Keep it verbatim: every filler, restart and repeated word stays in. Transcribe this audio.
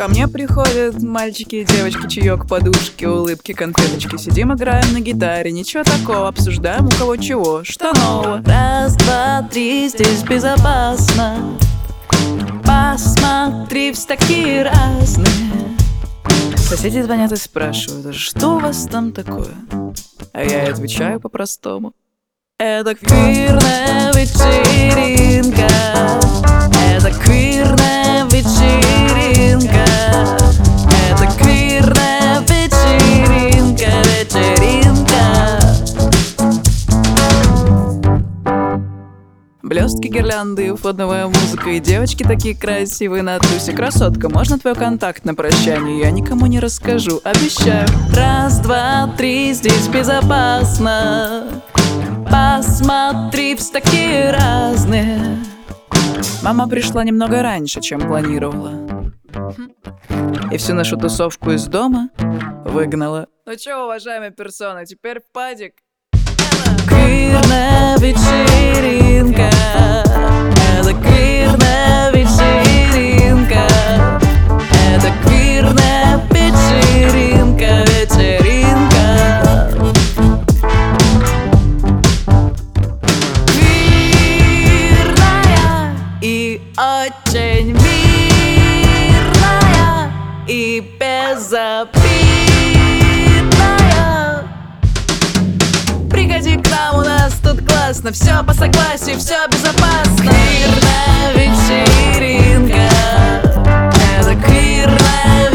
Ко мне приходят мальчики и девочки, чаек, подушки, улыбки, конфеточки. Сидим, играем на гитаре, ничего такого, обсуждаем у кого чего, что нового. Раз, два, три, здесь безопасно. Посмотри, все такие разные. Соседи звонят и спрашивают: а что у вас там такое? А я и отвечаю по-простому: это Квирная вечеринка. Это квирная вечеринка. Это квирная вечеринка. Вечеринка. блестки, гирлянды, фоновая музыка и девочки такие красивые на тусе. Красотка, можно твой контакт на прощание? Я никому не расскажу, обещаю. Раз, два, три, здесь безопасно. Посмотри, все такие разные. Мама пришла немного раньше, чем планировала, и всю нашу тусовку из дома выгнала. Ну чё, уважаемые персоны, теперь в падик. Квирная вечеринка. Это квирная вечеринка. Это квирная вечеринка. Вечеринка. Квирная и очень мирная и безобидная. Приходи к нам, у нас тут классно. Все по согласию, все безопасно. Квирная вечеринка. Это квирная